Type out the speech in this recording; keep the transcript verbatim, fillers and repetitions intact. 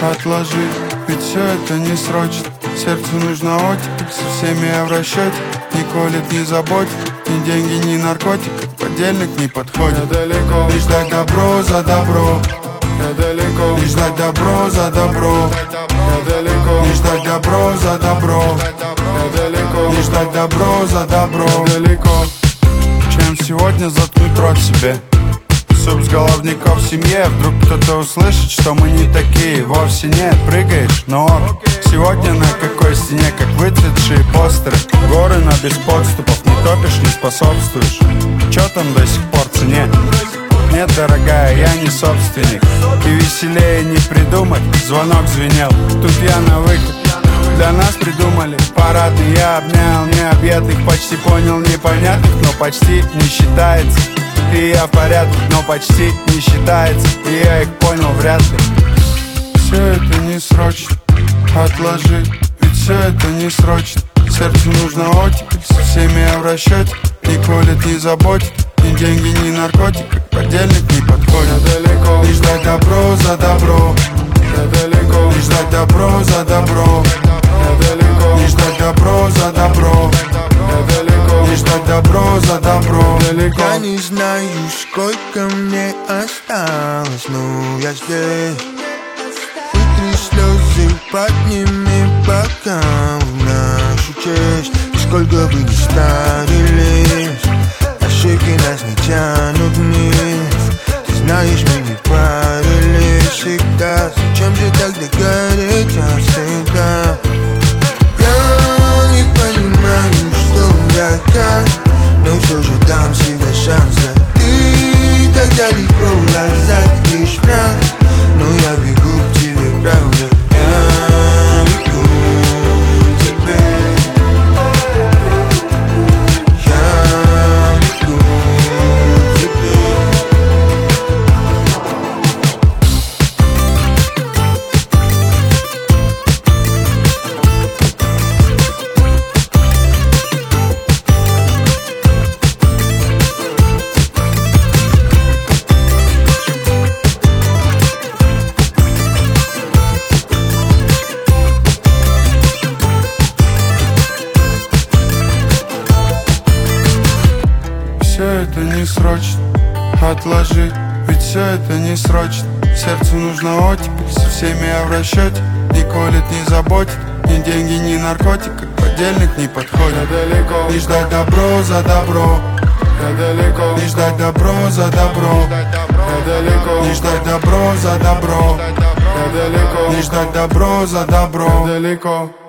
отложи, ведь все это не срочно. Сердцу нужна оттепель, со всеми я в расчете. Не колет, не заботит, ни деньги, ни наркотик. Подельник не подходит. Я далеко, лишь дать добро за добро. Я далеко, лишь дать добро за добро. Я далеко, лишь дать добро за добро. Я далеко, лишь дать добро за добро. Я далеко. Чем сегодня заткнуть рот себе? Суп с головников в семье. Вдруг кто-то услышит, что мы не такие. Вовсе нет, прыгаешь, но ок. Сегодня на какой стене, как выцветшие постеры. Горы, но без подступов. Не топишь, не способствуешь. Чё там до сих пор цене? Нет, дорогая, я не собственник. И веселее не придумать. Звонок звенел, тут я на выход. Для нас придумали парадный. Я обнял необъятных, почти понял непонятных. Но почти не считается. И я в порядке, но почти не считается. И я их понял вряд ли. Все это не срочно, отложи, ведь все это не срочно. Сердцу нужна оттепель, со всеми я в расчете. Не колет, не заботит, ни деньги, ни наркотик. Подельник не подходит. Я далеко, лишь дать добро за добро. Я далеко, лишь дать добро за добро. Я далеко, лишь дать добро за добро. Я далеко, лишь дать добро за добро. Далеко. Я не знаю, сколько мне осталось, но я здесь. Вытри слезы, подними бокал в нашу честь. И сколько бы ни старились, ошибки нас не тянут вниз. Ты знаешь, мы не правились всегда. Зачем же тогда гореть всегда? Я не понимаю, что я так, но все же дам себе шанс. Ты так далеко, назад лишь враг. Но я бегу к тебе, правда. Я бегу к тебе. Я бегу к тебе. Все это не срочно, отложи, ведь все это не срочно. Сердцу нужна оттепель, со всеми я в расчете. Не колет, не заботит, ни деньги, ни наркотик. Как подельник не подходит. Я далеко, лишь дать добро за добро. Я далеко, лишь дать добро за добро. Я далеко, лишь дать добро за добро. Я далеко, лишь дать добро за добро. Я далеко.